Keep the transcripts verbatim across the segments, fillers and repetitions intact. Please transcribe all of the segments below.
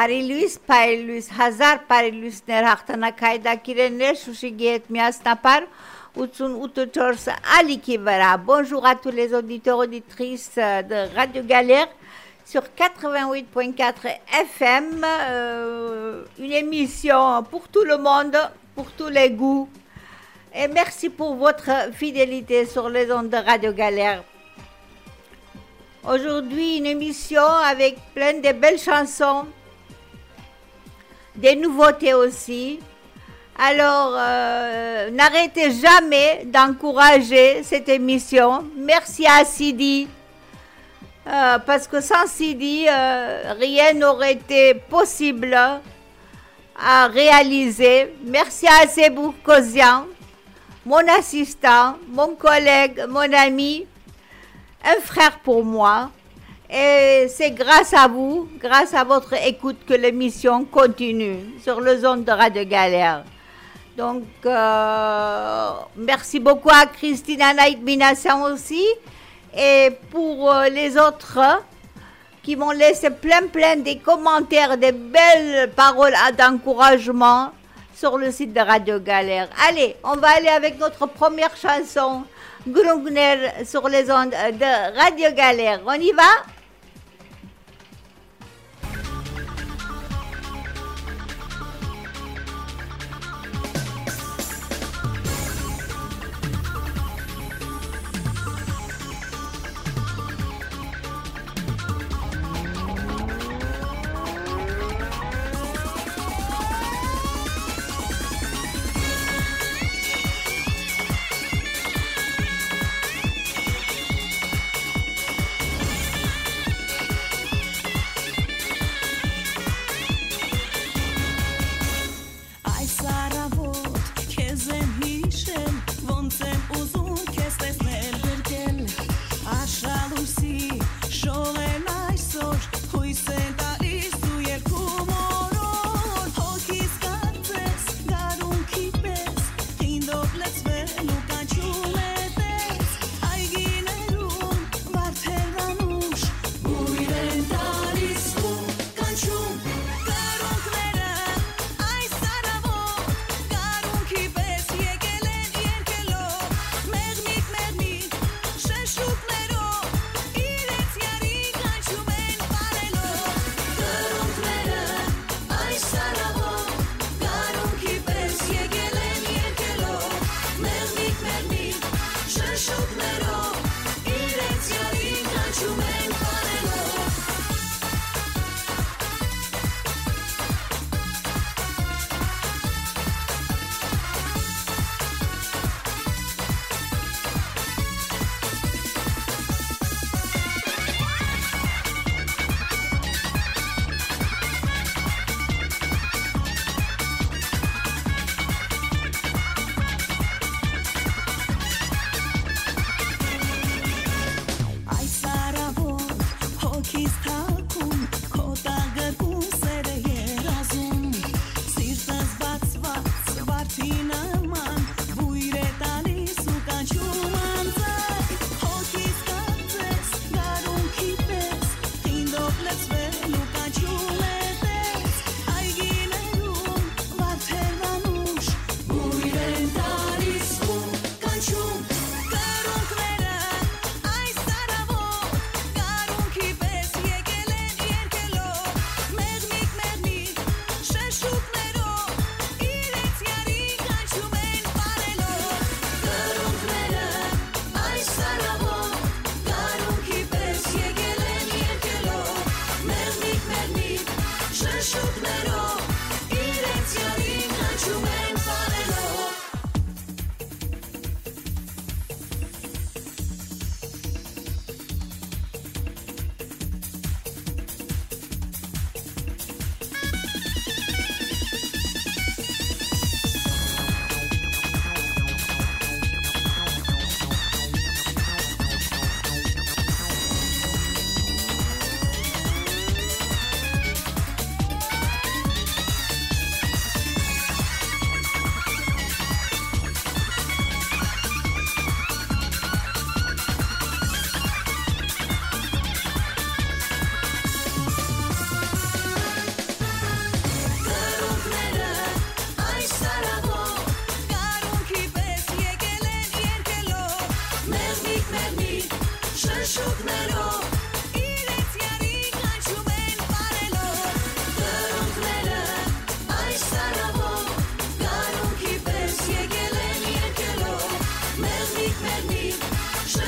Փարիլույս, Փարիլույս, հազար Փարիլույսներ հաղթանակայդակիրներ Շուշիգի հետ միասնապար ութսունութ չորս Ալիքի վրա. Bonjour à tous les auditeurs auditrices de Radio Galère sur quatre-vingt-huit virgule quatre F M, euh, une émission pour tout le monde, pour tous les goûts. Et merci pour votre fidélité sur les ondes de Radio Galère. Aujourd'hui, une émission avec plein de belles chansons, des nouveautés aussi. Alors, euh, n'arrêtez jamais d'encourager cette émission. Merci à Sidi, euh, parce que sans Sidi, euh, rien n'aurait été possible à réaliser. Merci à Sebou Kozian, mon assistant, mon collègue, mon ami, un frère pour moi. Et c'est grâce à vous, grâce à votre écoute que l'émission continue sur le zone de Radio Galère. Donc, euh, merci beaucoup à Christine Anaïk Binassan aussi. Et pour euh, les autres qui m'ont laissé plein plein de commentaires, de belles paroles d'encouragement sur le site de Radio Galère. Allez, on va aller avec notre première chanson, Grungner, sur les ondes de Radio Galère. On y va?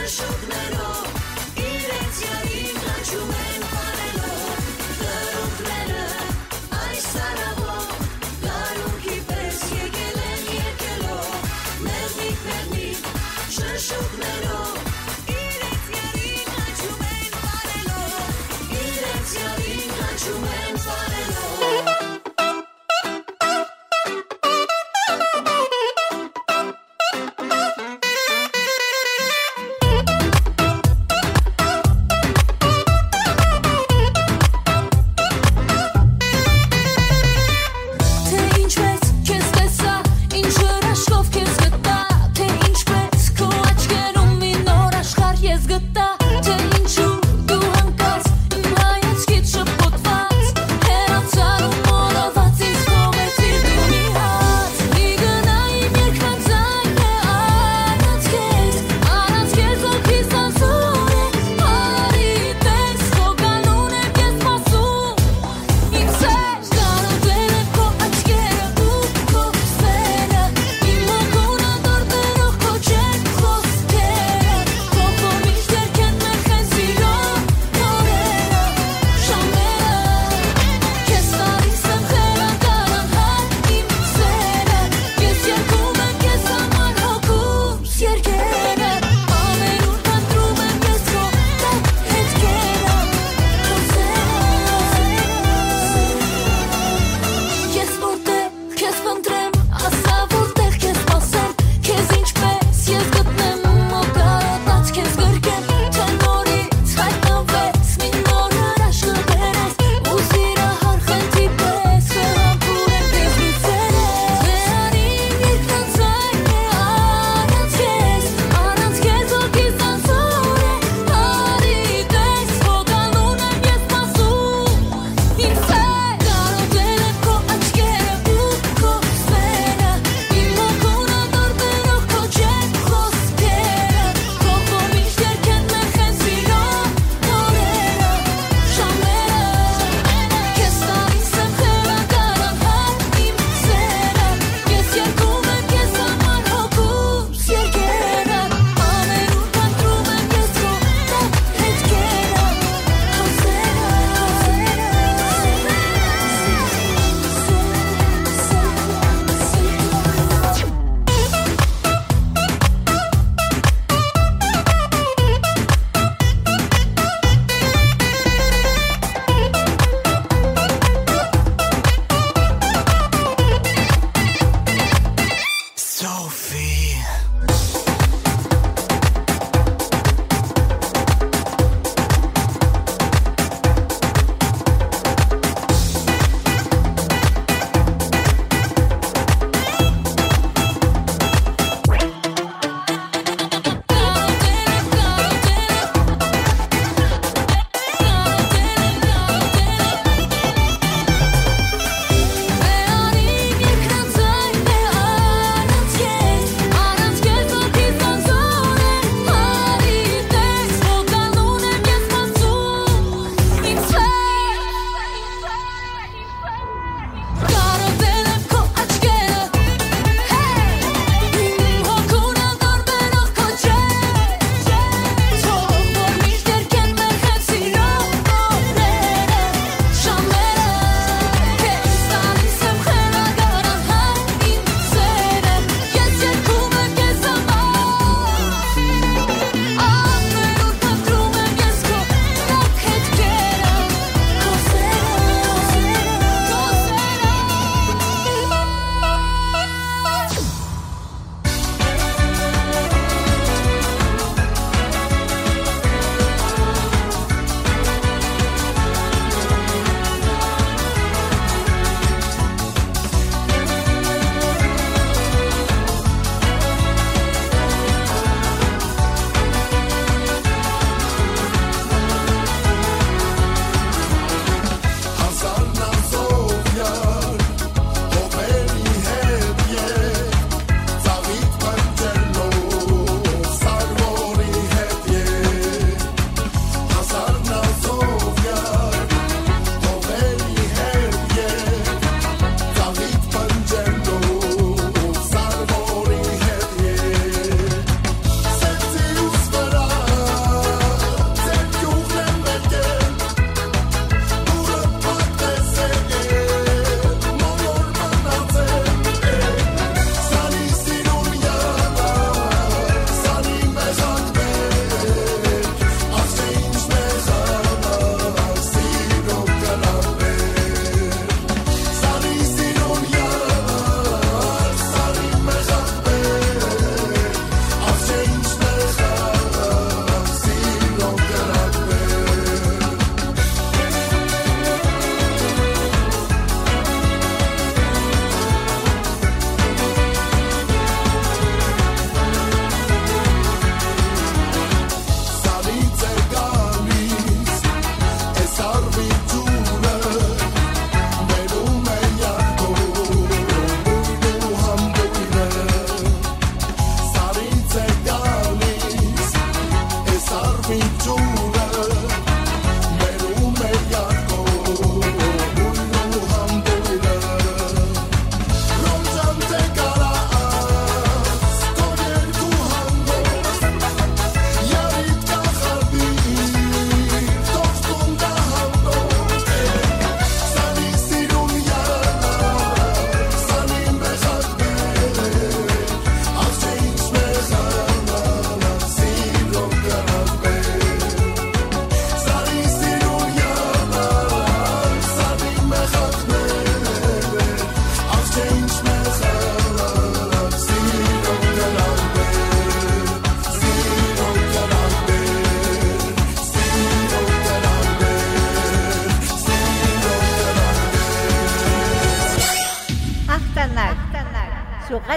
շշուկներով իրենց յարին կանչում են պարելով դրունքները այս արավով գարունքի պես եկել են երկելով մեղնիկ մեղնիկ շշուկներով իրենց յարին կանչում են պարելով իրենց յարին կանչում են պարելով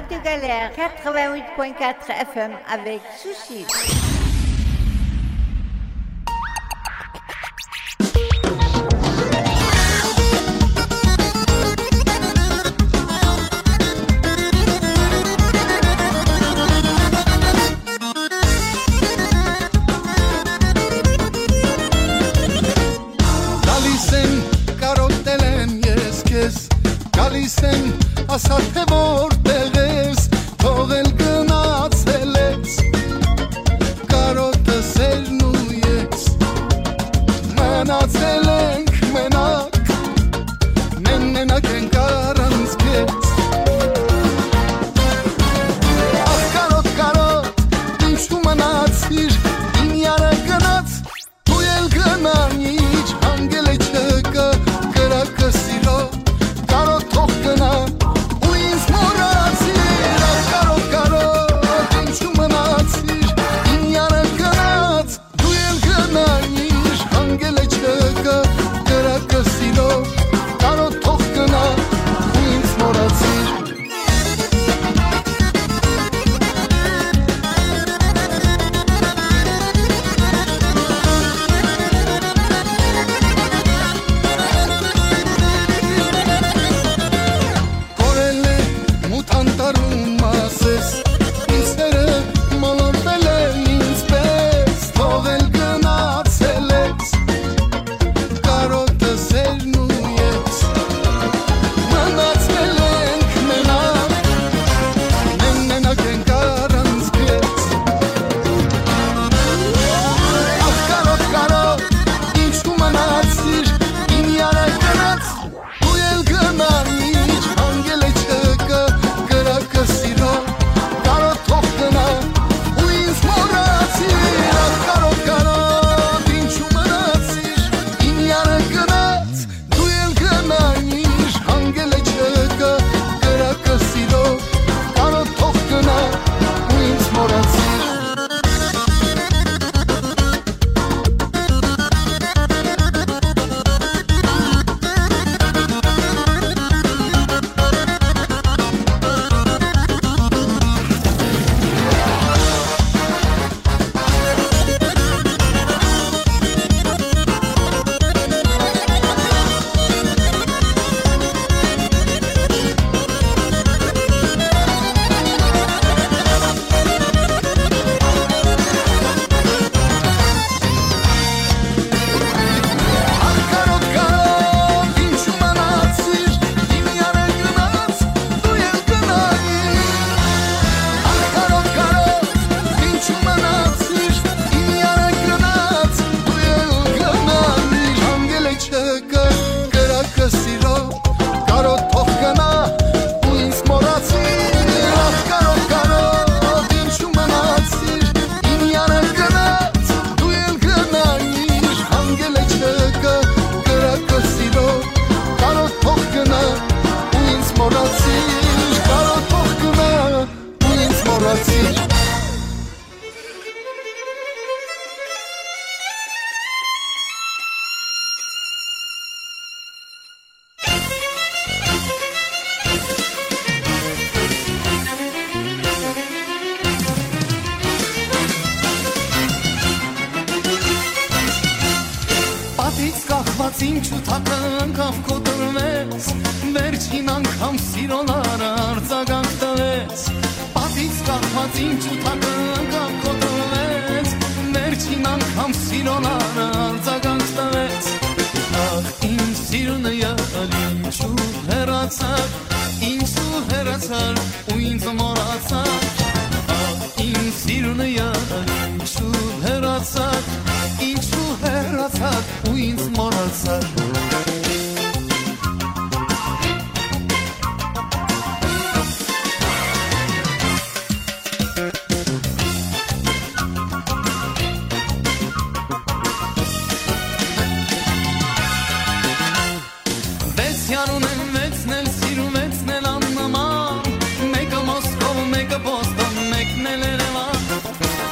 Radio Galère quatre-vingt-huit point quatre F M avec Sushi. Գալիս են ասա թե որտեղ ես թողել գնացել ես կարոտը սերն ու ես մնացել ենք մենակ մեն մենակ ենք առանց քեզ ախ կարոտ կարոտ ինչու մնացիր իմ յարը գնաց դու էլ գնանիր հանգել է չկա կրակը սիրո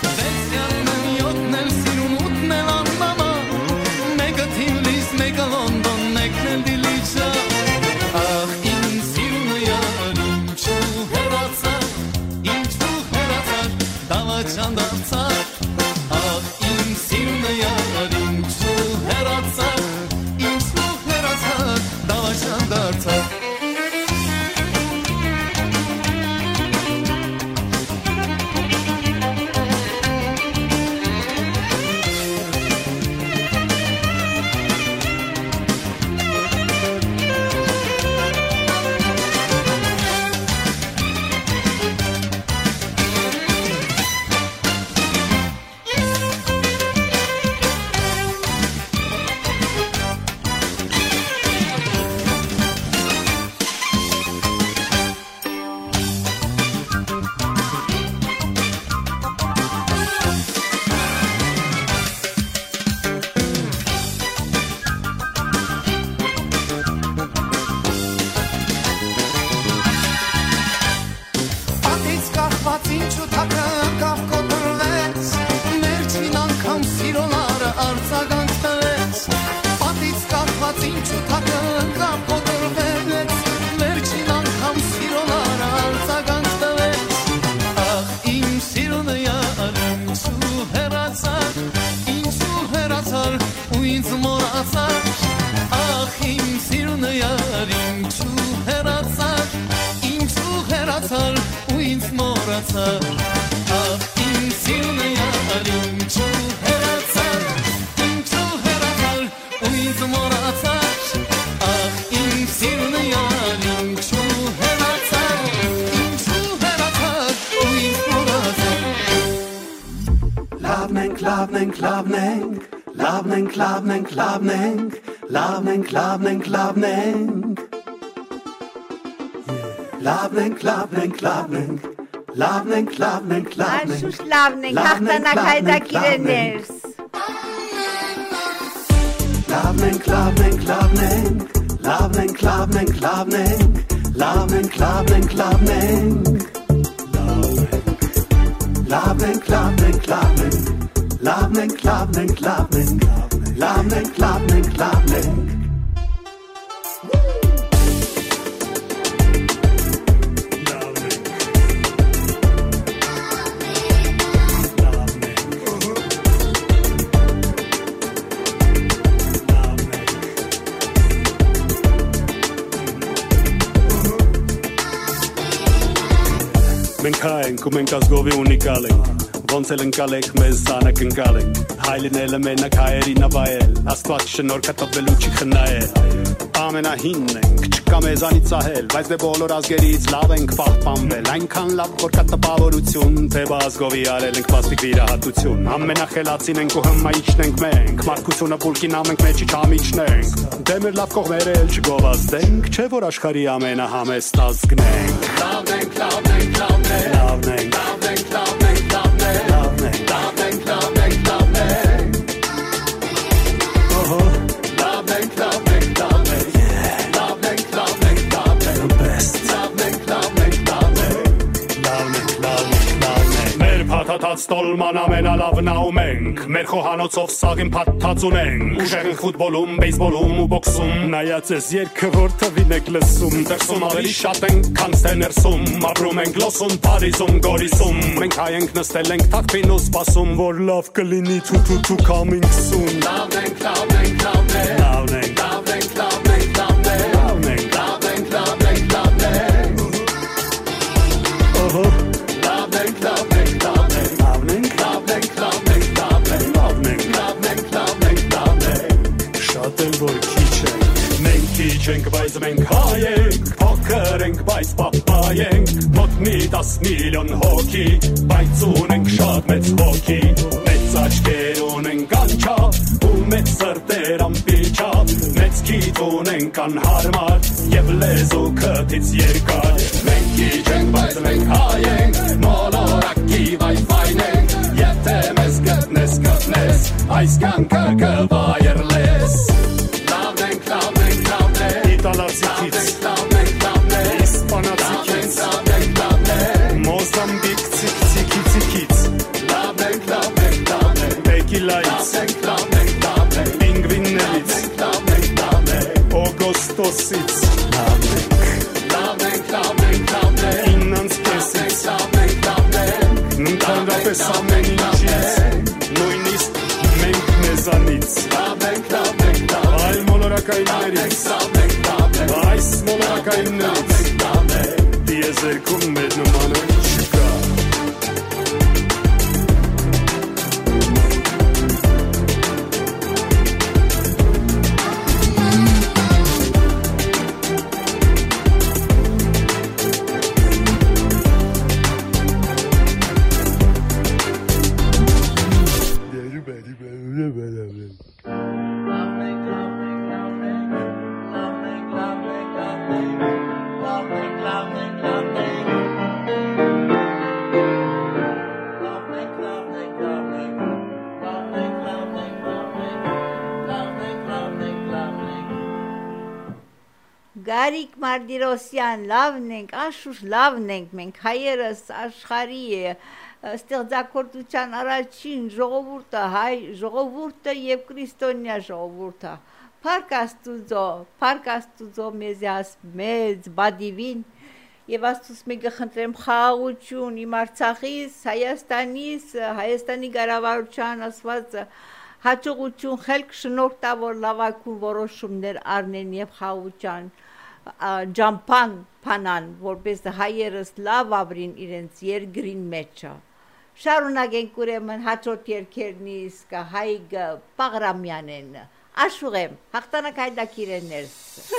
Make a դավաճան դարձավ ախ իմ սիրունը յար ինչու հեռացավ ինչու հեռացավ դավաճան դարձավ Klavneng, klavneng, klavneng, klavneng, klavneng. Klavneng, klavneng, klavneng, klavneng, klavneng, klavneng. Άσους klavneng, αυτά να χάιδα κύριε Νέρς. Klavneng, klavneng, klavneng, klavneng, klavneng, klavneng, klavneng, klavneng, klavneng. Klavneng, klavneng, klavneng, klavneng, klavneng, klavneng. Klavneng, klavneng, klavneng. Մենք հայ ենք ու մենք ազգովի ունիկալ ենք Ոնց էլ ընկալեք մեզ զանակ ընկալ ենք Հայլինել մենակ հայերին ավայել Աստված շնորհքը տվելու չի խնայել Ամենահինն ենք, չկա մեզանից ահել Բայց դե բոլոր ազգերից լավ ենք պահպանվել Այնքան լավ, որ կա տպավորություն Թե բազգովի արել ենք պաստիկ վիրահատություն Ամենախելացին ենք ու հմայիչն ենք մենք Մարդկությունը բուլկին ամենք մեջի չամիչնենք Դե մեր լավ կողմերը էլ չգովազդենք Չէ որ աշխարհի ամենահամեստ ազգն ենք Լավն ենք, լավն ենք, լավն ենք Լավն ենք, լավն ենք, լավն ենք, լավն ենք Love ենք, love ենք, love ենք, love ենք Ահա Love ենք, love ենք, love ենք Love ենք, love ենք, love ենք The best Love ենք, love ենք, love ենք Love ենք, love ենք, love ենք Մեր փաթաթած տոլման ամենալավն աղում ենք Մեր խոհանոցով սաղին փաթաթած ունենք Ուժեղ ենք ֆուտբոլում, բեյսբոլում ու բոքսում Նայած ես երկը որ թվին եք լսում Դրսում ավելի շատ ենք, քան ստե ներսում Ապրում ենք լոսում, Փարիզում, Գորիսում Մենք հայ ենք նստել ենք թաքվին ու սպասում Որ լավ կլինի թու թու թու coming soon Լավն ենք, լավն ենք, լավն ենք Լավն ենք, լավն ենք, լավն ենք, լավն ենք Լավն ենք, լավն ենք, լավն ենք, լավն ենք Ահա Լավն ենք, լավն ենք, լավն ենք Լավն ենք, լավն ենք, լավն ենք, լավն ենք Լավն ենք, լավն ենք, լավն ենք, լավն ենք Շատ էլ որ քիչ ենք Մենք քիչ ենք, բայց մենք հայ ենք Փոքր ենք, բայց պապա ենք Մոտ մի տաս միլիոն հոգի Բայց ունենք շատ մեծ հոգի Մեծ աչքեր ունենք անչափ Ու մեծ սրտեր ամպիչափ Մեծ քիթ ունենք անհարմար Եվ լեզու քթից երկար Մենք քիչ ենք, բայց մենք հայ ենք Մոլորակի վայ-վայն ենք Եթե մեզ գտնես, գտնես Այս կյանքը կվայրլես Լավն ենք, լավն ենք, լավն ենք Իտալացի քից Լավն ենք, լավն ենք Իսպանացի քից Լավն ենք, լավն ենք Մոզամբիկցի քիցի քիցի Լավն ենք, լավն ենք, լավն ենք Տեկիլայից Լավն ենք, լավն ենք, լավն ենք Պինգվիններից Լավն ենք, լավն ենք Օգոստոսից Լավն ենք Լավն ենք, լավն ենք, լավն ենք Իննանց կեսից Լավն ենք, լավն ենք Ընդհանրապես լավ ենք, լավ ենք, նույնիսկ մենք մեզանից լավ ենք, լավ ենք, լավ այլ մոլորակայիններից լավ ենք, լավ ենք, այս մոլորակայիններից լավ ենք, դիեզերքում մեր նմանը չկա Գարիկ Մարտիրոսյան, լավն ենք, անշուշտ լավն ենք, մենք հայերս աշխարհի ստեղծագործության առաջին ժողովուրդը, հայ ժողովուրդը եւ քրիստոնյա ժողովուրդը։ Փառք Աստուծո, փառք Աստուծո մեզի մեծ բադիվին եւ Աստուծո մեկ խնդրեմ խաղաղություն իմ Արցախից, Հայաստանից, Հայաստանի ղեկավարության ասված հաջողություն, խելք շնորհտա, որ լավակուն որոշումներ առնեն եւ խաղաղության ջամփան փանան, որպես հայերս լավ ապրին իրենց երկրին մեջը։ Շարունակենք ուրեմն հաջորդ երկերն իսկ Հայգ Պաղրամյանեն։ Աշուղեմ, հաղթանակ հայդակիրներս։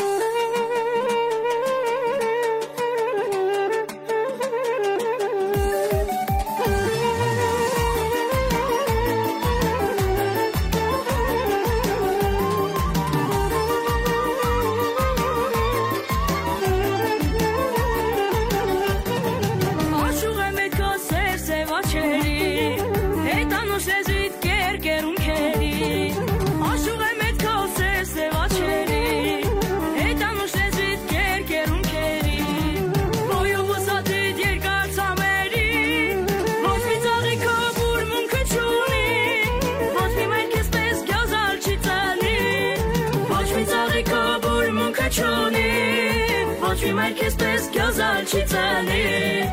Marques pes gözal çitali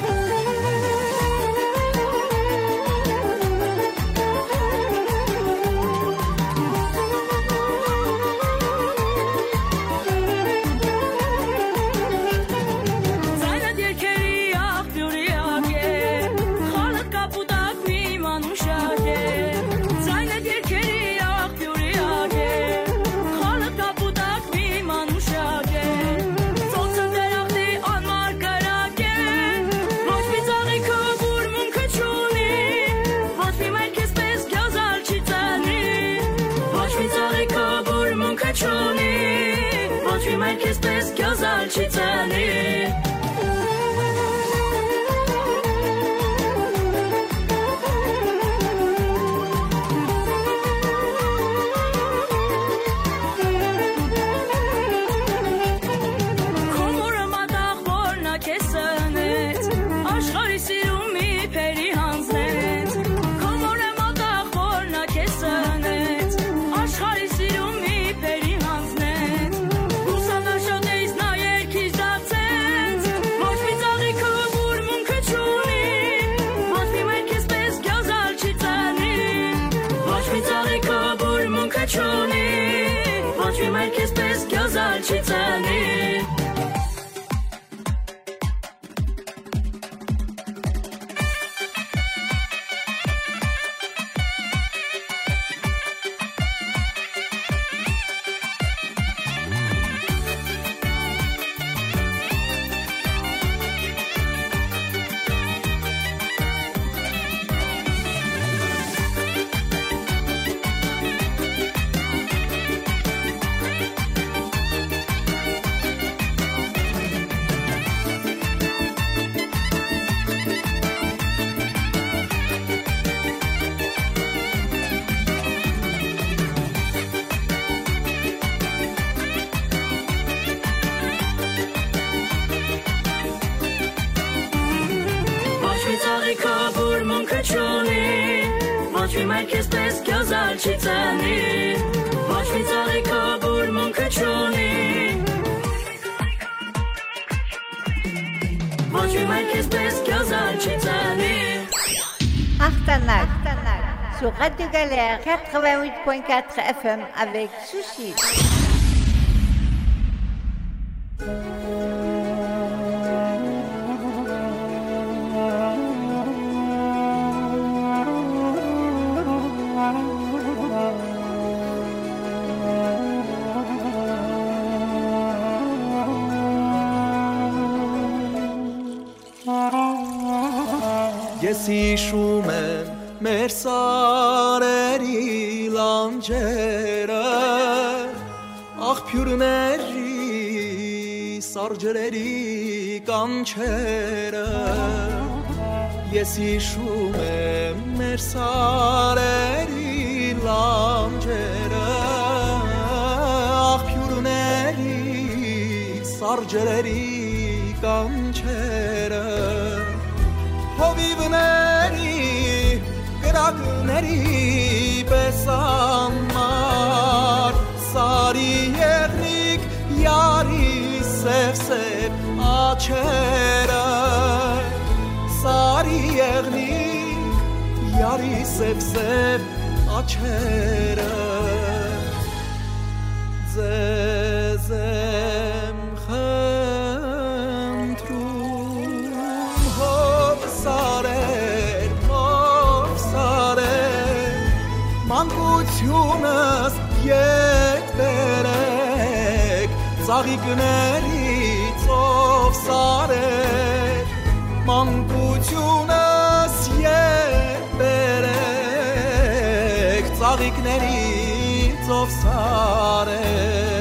Zayna diyekeri yak düriyake Halat kapudak mi manuşake Zayna diyekeri yak düriyake Halat kapudak mi manuşake Watch Marques pes gözal çitali Komurama dağ borna kesenet Aşkari sirumi perihanznet Komurama dağ borna kesenet Aşkari sirumi perihanznet Watch me Marques pes gözal çitali Watch me Marques pes gözal çitali Watch me zari kabul mun kaçoni Watch me Marques pes gözal çitali Astanac, sur Radio Galère quatre-vingt-huit point quatre F M avec Sushi. Ես հիշում եմ մեր սարերի լանջերը, աղբյուրների սարջերերի կանչերը, ես հիշում եմ մեր սարերի լանջերը, աղբյուրների սարջերերի կանչերը, հովիվների, գրակների պես ամար, սարի եղնիկ, յարի սև-սև աչերը, սարի եղնիկ, յարի սև-սև աչերը, ձեզ եմ սարեր, մով սարեր, մանկությունս ետ բերեք, ծաղիկներից ով սարեր, մանկությունս ետ բերեք, ծաղիկներից ով սարեր,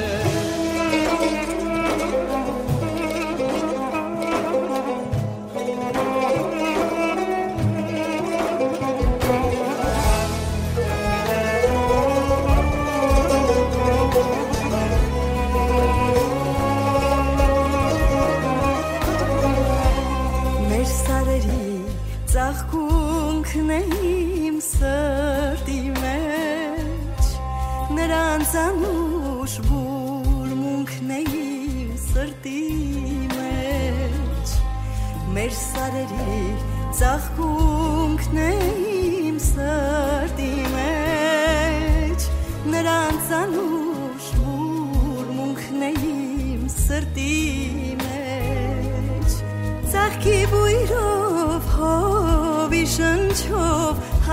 ծաղկունքն է իմ սրտի մեջ, նրանց անուշ բուրմունքն է իմ սրտի մեջ, մեր սարերի ծաղկունքն է իմ սրտի մեջ, նրանց անուշ բուրմունքն է իմ սրտի մեջ, ծաղկի բույրով հովի շնչով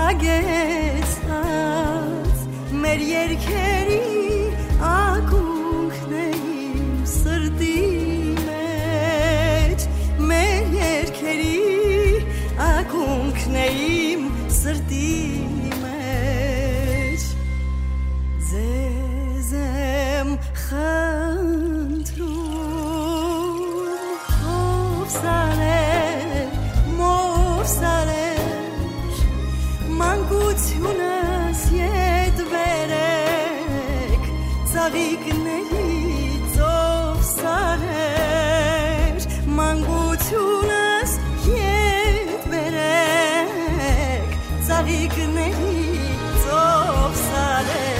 հագեցած, մեր երգերի ակունքն է իմ սրտի մեջ, մեր երգերի ակունքն է իմ սրտի մեջ, ձեզ եմ խնդրում, հով սարեր, մով սարեր, մանկությունս ետ բերեք, ծաղիկներից ով սարեր, մանկությունս ետ բերեք, ծաղիկներից ով սարեր,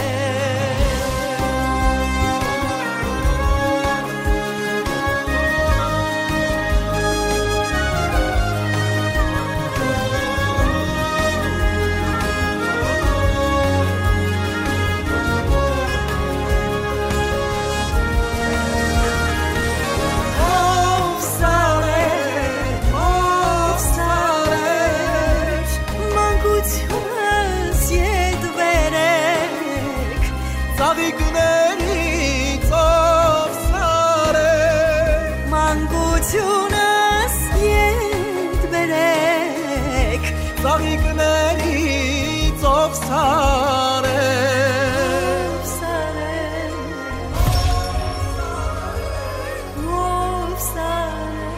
ծաղիկներից ով սարեր, մանկությունս ետ բերեք, ծաղիկներից ով սարեր, սարեր, ով սարեր,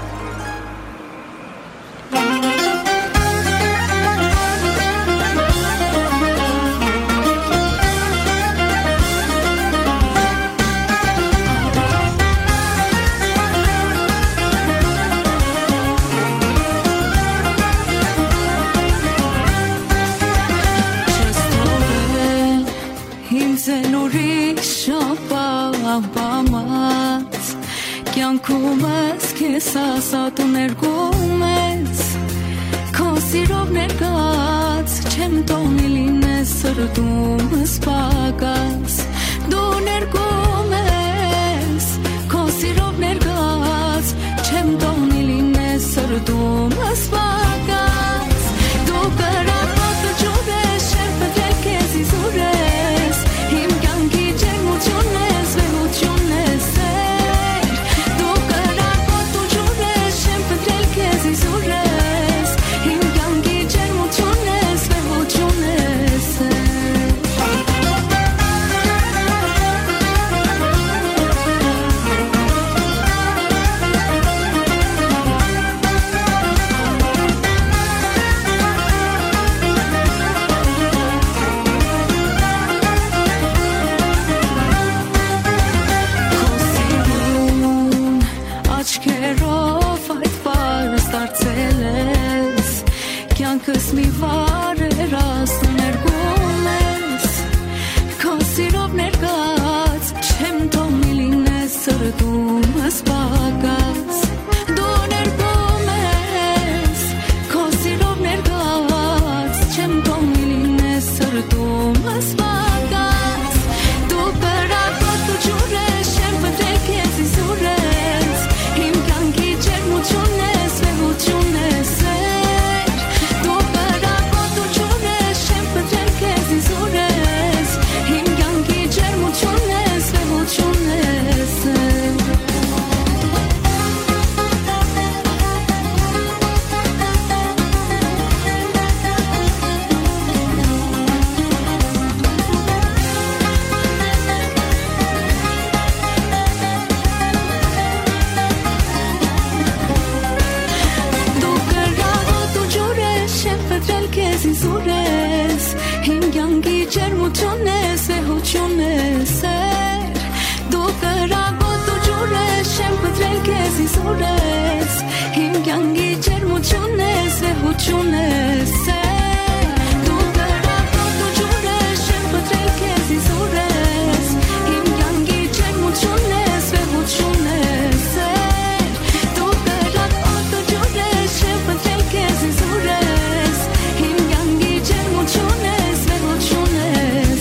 բամած կյանքում ես քեզ ասատու ներգում ես քո սիրով ներկած չեմ տոնի լինես սրտումս պակաս դու ներկում ես քո սիրով ներկած չեմ տոնի լինես սրտումս պակաս դու կրակոտ ջուրես շերպել քեզ իզուրես իմ կյանքի ջերմությունն ես վեհությունն ես դու կրակոտ ջուրես շերպել քեզ իզուրես իմ կյանքի ջերմությունն ես վեհությունն ես Կյանքս մի վար էր ասում ներգում ես Քո սիրով ներկած չեմ թողնի լինես սրտումս պակաս Դու ներգում ես Քո սիրով ներկած չեմ թողնի լինես սրտումս պակաս Դու կրակոտ ու ջուր ես շերպել քեզ իզուրես Իմ կյանքի ջերմությունն ես վեհությունն ես Իմ կյանքի ջերմությունն ես, վեհությունն ես Դու կրակոտ ու ջուր ես, չեմ պտրել քեզ իզուրես Իմ կյանքի ջերմությունն ես, վեհությունն ես Դու կրակոտ ու ջուր ես, չեմ պտրել քեզ իզուրես Իմ կյանքի ջերմությունն ես, վեհությունն ես Դու կրակոտ ու ջուր ես, չեմ պտրել քեզ իզուրես Իմ կյանքի ջերմությունն ես, վեհությունն ես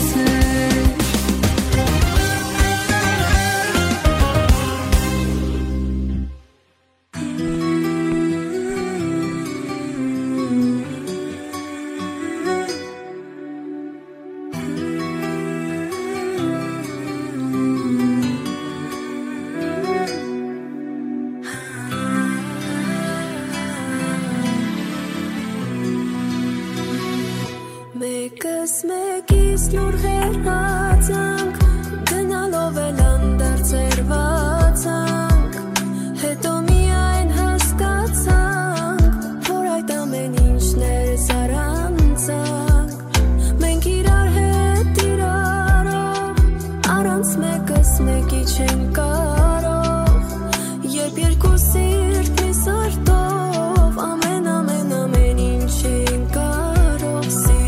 Մեկս մեկիս նոր հեռացանք Գնալով էլ անդարձերվածանք Հետո միայն հասկացանք Որ այդ ամեն ինչն էր զարանցանք Մենք իրար հետ իրարով Առանց մեկս մեկի չեն կարող Երբ երկու սիրտ մի սրտով Ամեն ամեն ամեն ինչ են կարող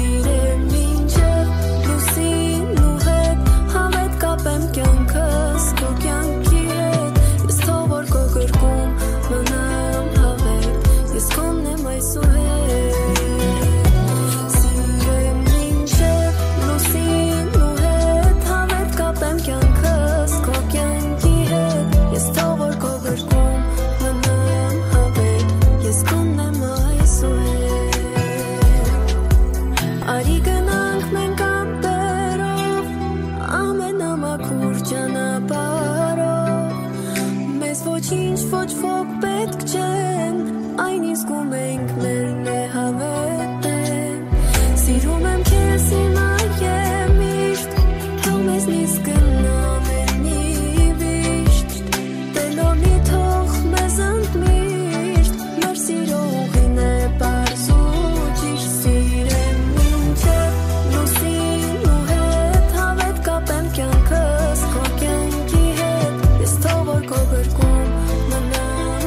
Ինչ ոչ ոք պետք չեն Այն իսկում ենք մերն է հավետեն Սիրում եմ քեզ հիմա եմ միշտ Թող մեզնից գնամ մի վիշտ Տելորնի թող մեզ ընդմիշտ Մեր սիրո ուղին է պարզ ու ճիշտ Սիրեմ մինչև լուսին ու հետ Հավետ կապեմ կյանքս քո կյանքի հետ Ես թող որ քո գրկում Մնամ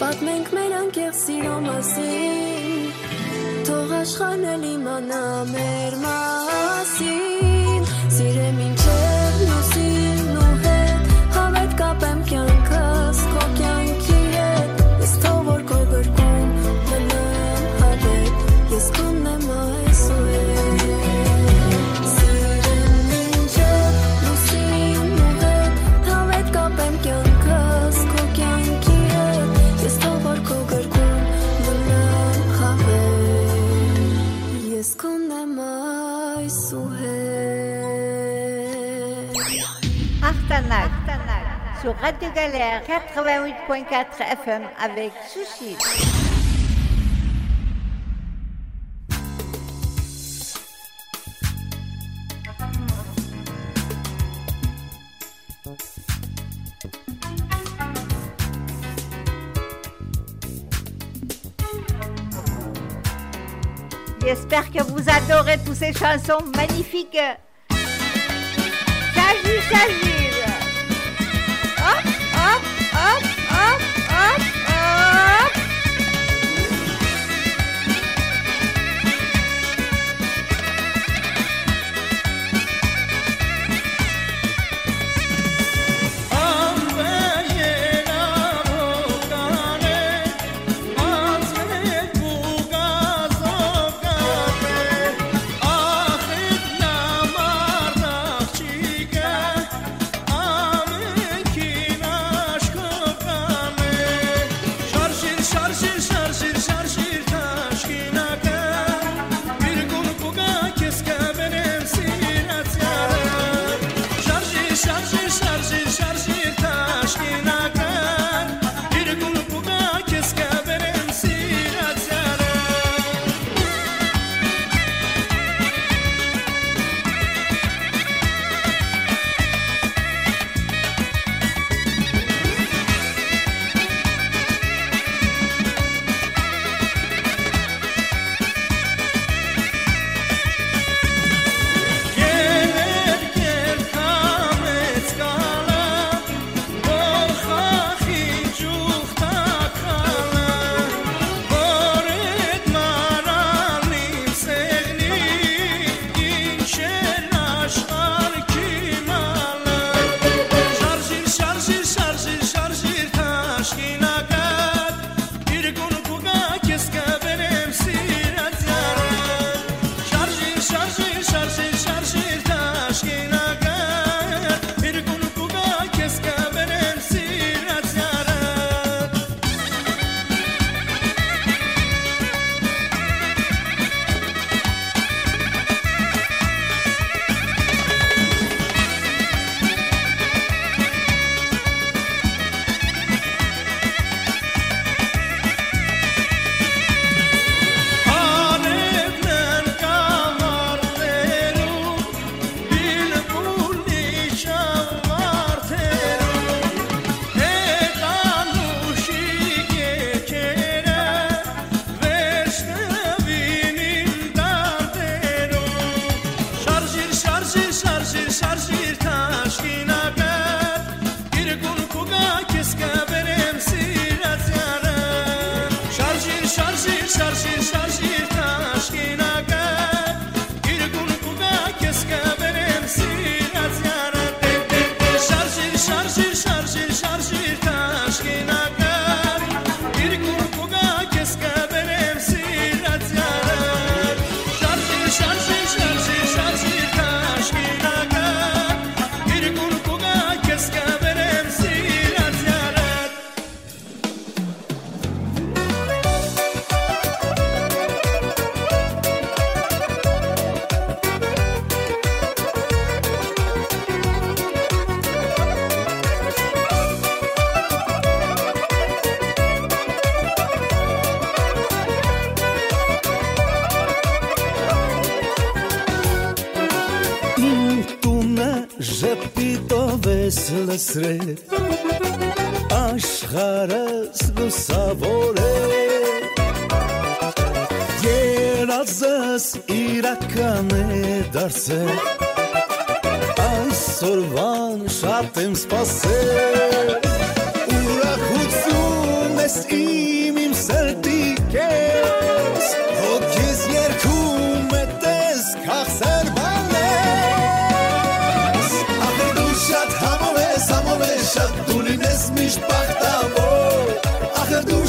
Պատմենք մեր անկեղծ սիրո մասին, թող աշխարհն իմանա մեր մասին, սիրեմ ինչեր լուսին ու հետ, հավետ կապեմ կյանքս քո կյանքի հետ, ես թող որ քո գրկում մնամ հավետ, ես քոնն եմ այսուհետ, սիրեմ ինչեր լուսին ու հետ, հավետ կապեմ կյանքս քո կյանքի հետ, ես թող որ քո գրկում մնամ հավետ, ես քոնն եմ այսուհետ. Artanac, sur Radio Galère quatre-vingt-huit point quatre F M avec Sushi. J'espère que vous adorez toutes ces chansons magnifiques. S'agit, s'agit. Hop, hop, hop, hop, hop, hop. լսրել աշխարհս լուսավոր է երազս իրական է դարձել այսօրվան շատ եմ սպասել ուրախություն ես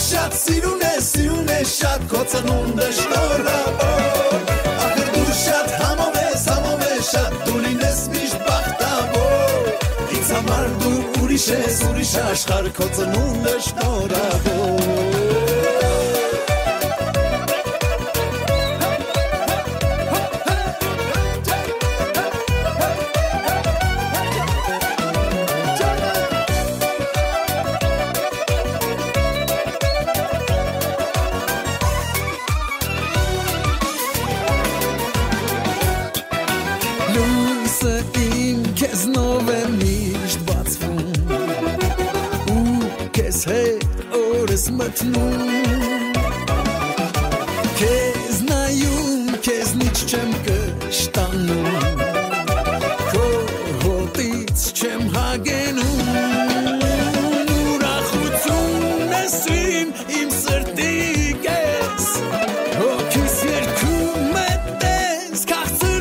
շատ սիրուն ես, սիրուն ես շատ քո ծնունդը շնորհավոր Ախր դու շատ համով ես, համով ես շատ դու լինես միշտ բախտավոր Ինձ համար դու ուրիշ ես, ուրիշ աշխարհ քո ծնունդը շնորհավոր մտնում Քեզ նայում, քեզնից չեմ կշտանում Քո հոտից չեմ հագենում Ուրախություն ես իմ, իմ սրտի կես Հոգիս երգում է տես, քաղցր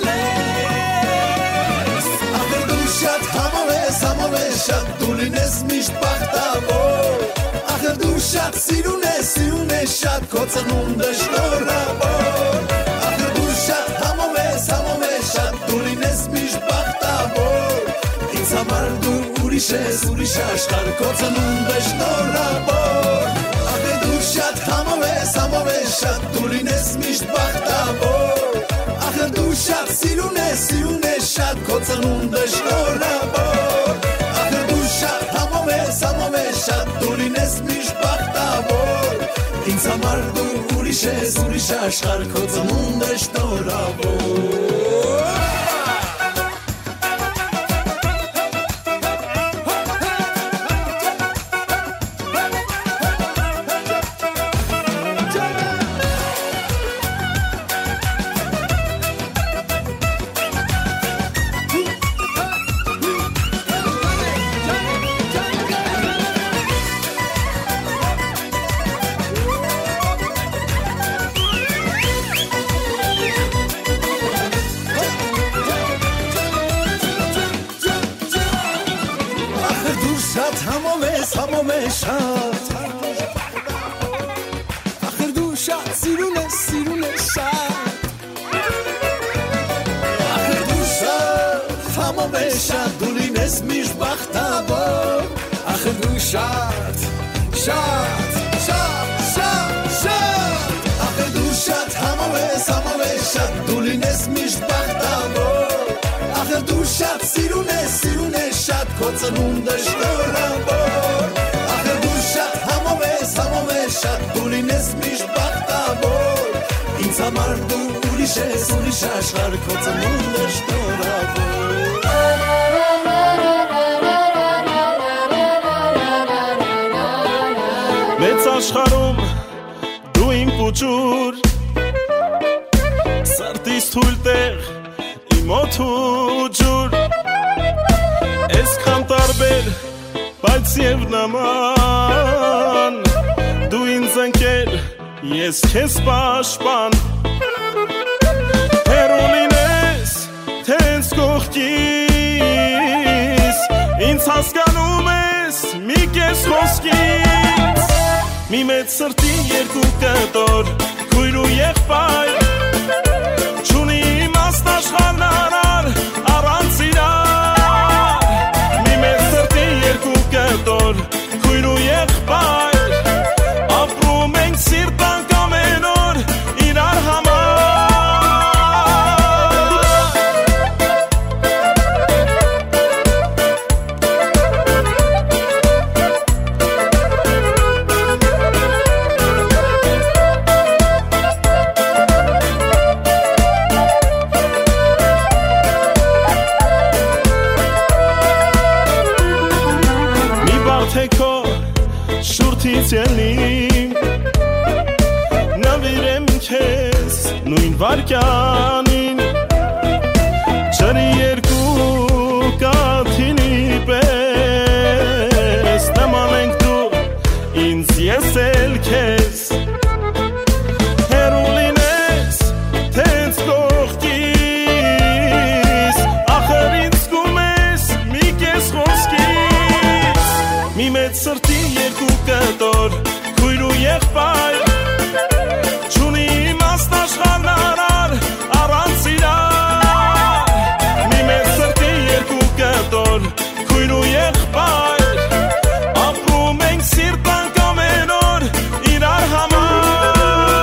բալես Ախր դու շատ համով ես, համով ես շատ դու լինես միշտ բախտավոր Դու շատ սիրուն ես, սիրուն ես շատ քո ծնունդը շնորհավոր Ախր դու շատ համով ես, համով ես շատ դու լինես միշտ բախտավոր Ինձ համար դու ուրիշ ես, ուրիշ աշխարհ քո ծնունդը շնորհավոր Ախր դու շատ համով ես, համով ես շատ դու լինես միշտ բախտավոր Ախր դու շատ սիրուն ես, սիրուն ես շատ քո ծնունդը շնորհավոր Ախր դու շատ համով ես, համով ես շատ դու լինես միշտ բախտավոր Ինձ համար դու ուրիշ ես, ուրիշ աշխարհ քո ծնունդը շնորհավոր ծնունդը շնորհավոր Ախր դու շատ համով ես, համով ես շատ դու լինես միշտ բախտավոր Ինձ համար դու ուրիշ ես, ուրիշ աշխարհ քո ծնունդը շնորհավոր Մեծ աշխարհում դու իմ փուչուր Սրտիս թույլ տեղ իմ օդու ջուր Այսքան տարբեր, բայց և նման Դու ինձ ընկեր, ես քեզ պաշտպան Հեռու լինես, թե ինձ կողքից Ինձ հասկանում ես, մի կես խոսքից Մի մեծ սրտի երկու կտոր, քույր ու եղբայր Չունի իմաստ աշխարհն արար, առանց իրար Կտոր, քույր ու եղբայր Ապրում ենք սիրտանք ամեն օր իրար Ելնիմ նվիրեմ քեզ նույն վարքյանին ջրի երկու կաթիլի պես նման ենք դու ինձ ես էլ քեզ հեռու լինես թե ինձ կողքից ախր ինձ զգում ես մի կես խոսքից մի մեծ սրտի երկու կտոր քույր օր քույր ու եղբայր ապրում ենք սիրտանք ամեն օր իրար համար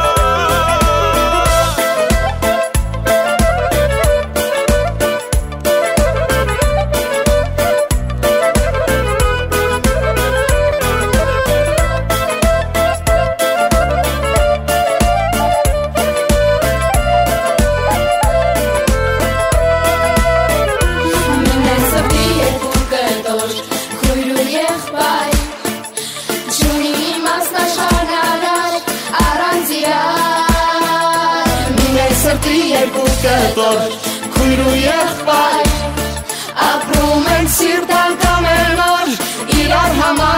քույր ու եղբայր ապրում ենք սիրտանք ամեն օր իրար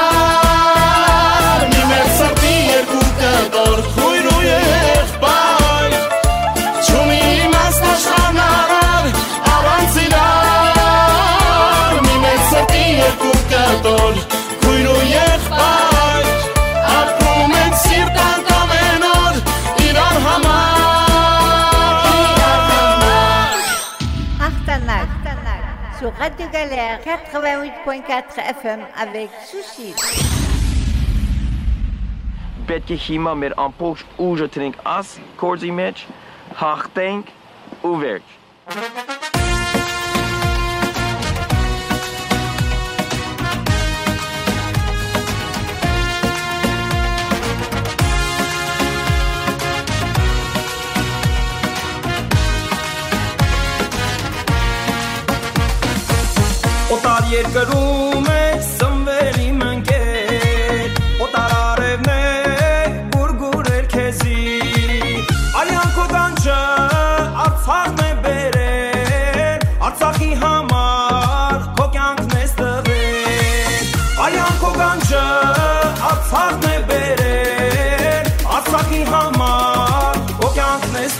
համար մի մեր սրտի երկու կտոր քույր ու եղբայր չունի իմաստ աշխարհն առանց իրար մի մեր սրտի երկու կտոր քույր ու եղբայր ապրում ենք սիրտանք ամեն օր իրար համար sur Radio Galère quatre-vingt-huit point quatre F M avec Sushi. Bet je hima met een post oeze trink as, korzi met, haag denk, uwerk. Օտար երկրում է սնվերի մնկեր Օտար արևն է գուրգուրեր քեզի Արյանքո դանջը Արցախն է բերել Արցախի համար քո կյանքն ես տվել Արյանքո դանջը Արցախն է բերել Արցախի համար քո կյանքն ես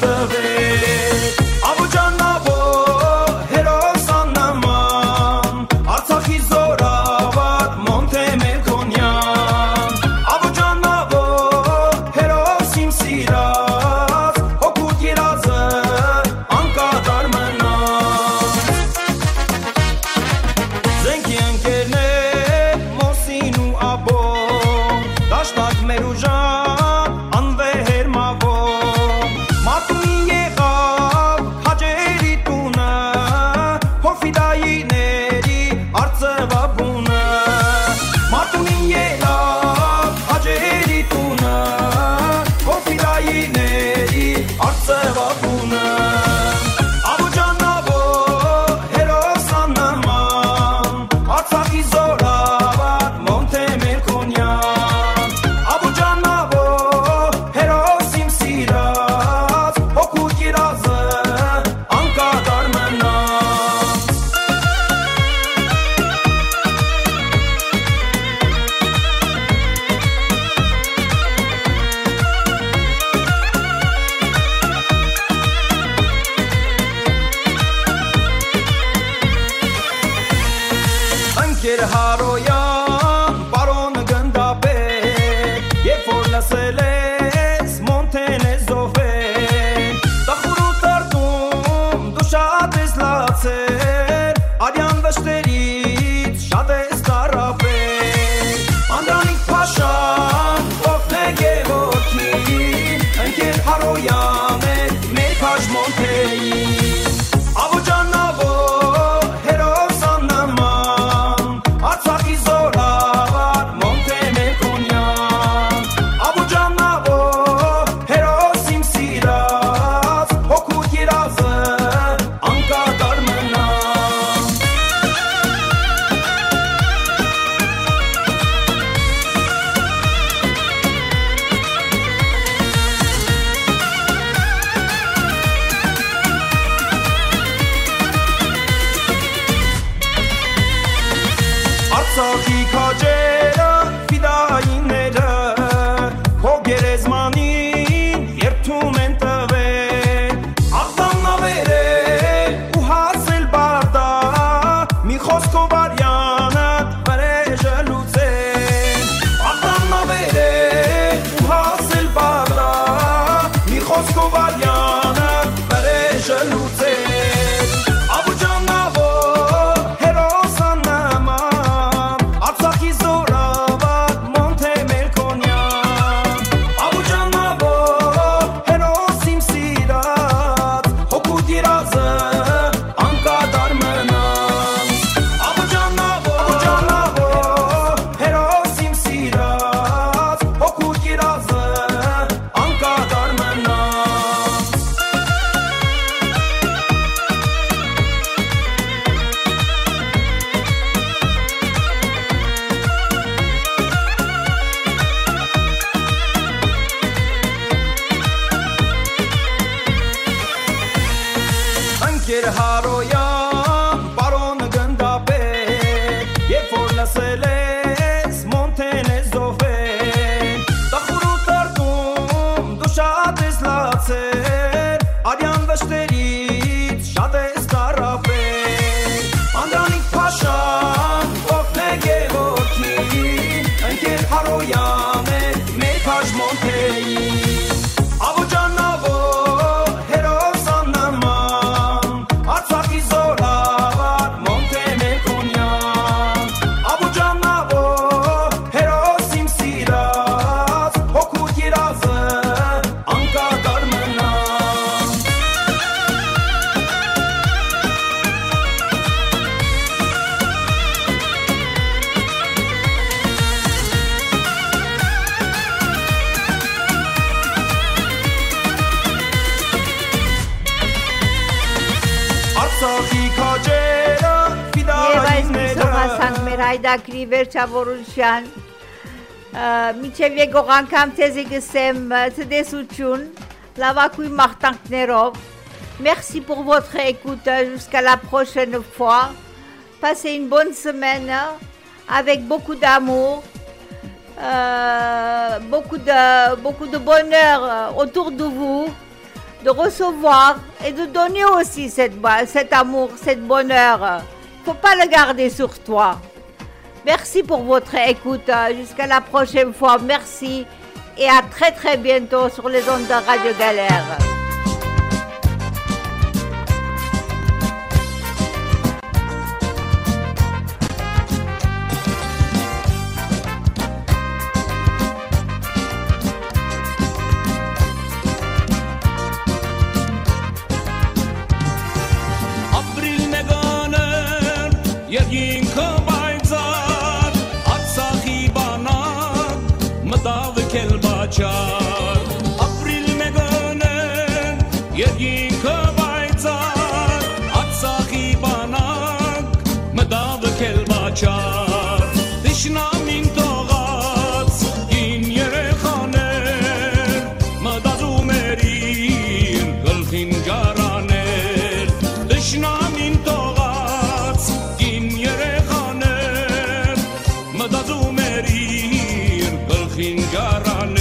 տվել Աբուջանավո Abu Janavo, Herosan ասել ես մոնտեն ես զոհվել Տախուրու տարդում դու շատ ես լացել Արյան վշտերից շատ ես տարապել Անդրանիկ Փաշան օգնե Գևորգին Ընկեր Հարոյան է մեր քաշ մոնտեին Հայդակրի վերջավորության միջև եկող անգամ թեզի գսեմ ցտեսություն լավակույն մաղթանքներով Merci pour votre écoute jusqu'à la prochaine fois Passez une bonne semaine avec beaucoup d'amour euh, beaucoup de beaucoup de bonheur autour de vous de recevoir et de donner aussi cette, cet amour, cet bonheur faut pas le garder sur toi Merci pour votre écoute. Jusqu'à la prochaine fois. Merci et à très très bientôt sur les ondes de Radio Galère. Ապրիլ մեգոնեն երկինքը բայցար Ացախի բանակ մտավը կել բաչար Դիշնամին տողած կին երեխաներ Մտազում երին գլխին գարաներ Դիշնամին տողած կին երեխաներ Մտազում երին գլխին գարաներ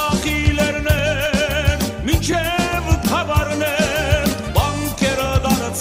Մինչև թավարներ, բանկերը դարձ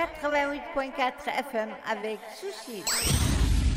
quatre-vingt-huit point quatre F M avec Sushi.